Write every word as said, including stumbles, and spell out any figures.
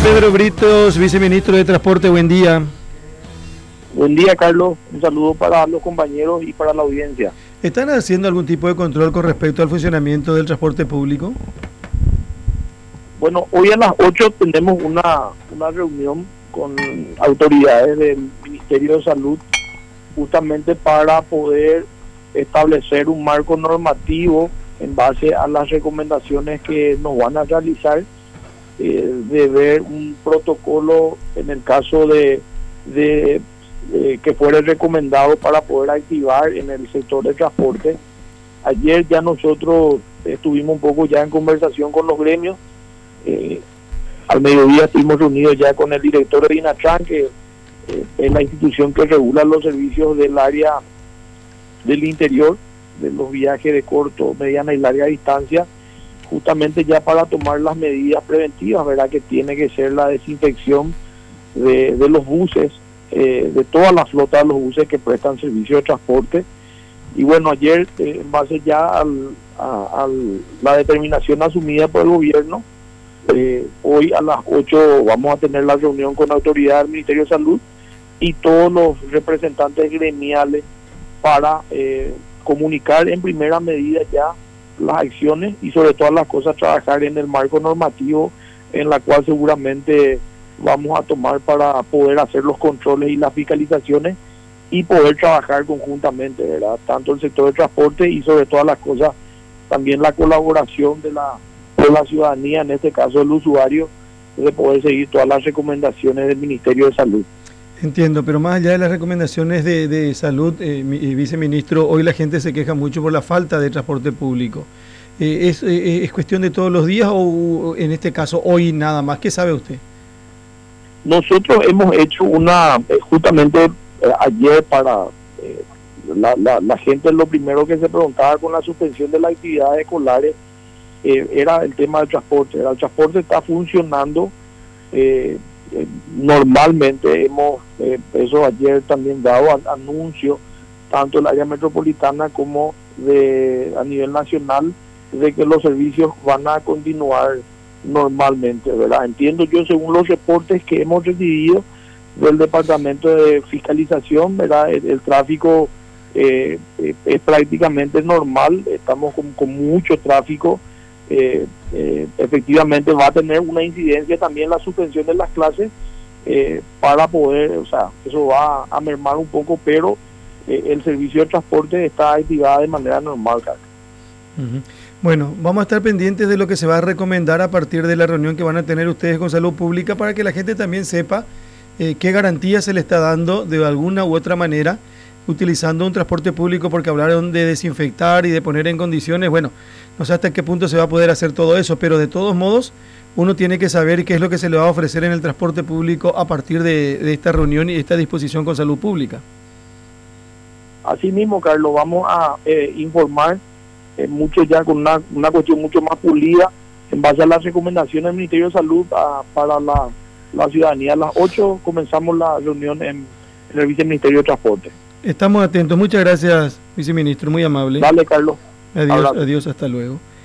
Pedro Britos, viceministro de Transporte, buen día. Buen día, Carlos. Un saludo para los compañeros y para la audiencia. ¿Están haciendo algún tipo de control con respecto al funcionamiento del transporte público? Bueno, hoy a las ocho tenemos una, una reunión con autoridades del Ministerio de Salud justamente para poder establecer un marco normativo en base a las recomendaciones que nos van a realizar, eh, de ver un protocolo en el caso de, de eh, que fuera recomendado para poder activar en el sector de transporte. Ayer ya nosotros estuvimos un poco ya en conversación con los gremios. Eh, al mediodía estuvimos reunidos ya con el director de INATRAN, que eh, es la institución que regula los servicios del área del interior, de los viajes de corto, mediana y larga distancia, justamente ya para tomar las medidas preventivas, ¿verdad? Que tiene que ser la desinfección de, de los buses, eh, de toda la flota de los buses que prestan servicio de transporte. Y bueno, ayer, eh, en base ya al, a, a la determinación asumida por el gobierno, eh, hoy a las ocho vamos a tener la reunión con la autoridad del Ministerio de Salud y todos los representantes gremiales para eh, comunicar en primera medida ya las acciones y sobre todas las cosas trabajar en el marco normativo en la cual seguramente vamos a tomar para poder hacer los controles y las fiscalizaciones y poder trabajar conjuntamente, ¿verdad? Tanto el sector de transporte y sobre todas las cosas también la colaboración de la, de la ciudadanía, en este caso el usuario, de poder seguir todas las recomendaciones del Ministerio de Salud. Entiendo, pero más allá de las recomendaciones de, de salud, eh, mi, viceministro, hoy la gente se queja mucho por la falta de transporte público. Eh, ¿es, eh, ¿Es cuestión de todos los días o en este caso hoy nada más? ¿Qué sabe usted? Nosotros hemos hecho una, eh, justamente eh, ayer para eh, la, la, la gente, lo primero que se preguntaba con la suspensión de las actividades escolares eh, era el tema del transporte. El transporte está funcionando eh, eh, normalmente. Hemos, eh, eso ayer también dado an, anuncio, tanto el área metropolitana como de a nivel nacional, de que los servicios van a continuar normalmente, ¿verdad? Entiendo yo, según los reportes que hemos recibido del Departamento de Fiscalización, ¿verdad? El, el tráfico eh, eh, es prácticamente normal, estamos con, con mucho tráfico, eh, eh, efectivamente va a tener una incidencia también la suspensión de las clases eh, para poder, o sea, eso va a mermar un poco, pero eh, el servicio de transporte está activado de manera normal, Carlos. Uh-huh. Bueno, vamos a estar pendientes de lo que se va a recomendar a partir de la reunión que van a tener ustedes con Salud Pública para que la gente también sepa eh, qué garantía se le está dando de alguna u otra manera utilizando un transporte público, porque hablaron de desinfectar y de poner en condiciones. Bueno, no sé hasta qué punto se va a poder hacer todo eso, pero de todos modos uno tiene que saber qué es lo que se le va a ofrecer en el transporte público a partir de, de esta reunión y esta disposición con Salud Pública. Así mismo, Carlos, vamos a eh, informar Eh, mucho ya con una, una cuestión mucho más pulida en base a las recomendaciones del Ministerio de Salud a, para la, la ciudadanía. A las ocho comenzamos la reunión en, en el Viceministerio de Transporte. Estamos atentos. Muchas gracias, viceministro, muy amable. Dale, Carlos. Adiós, adiós, hasta luego.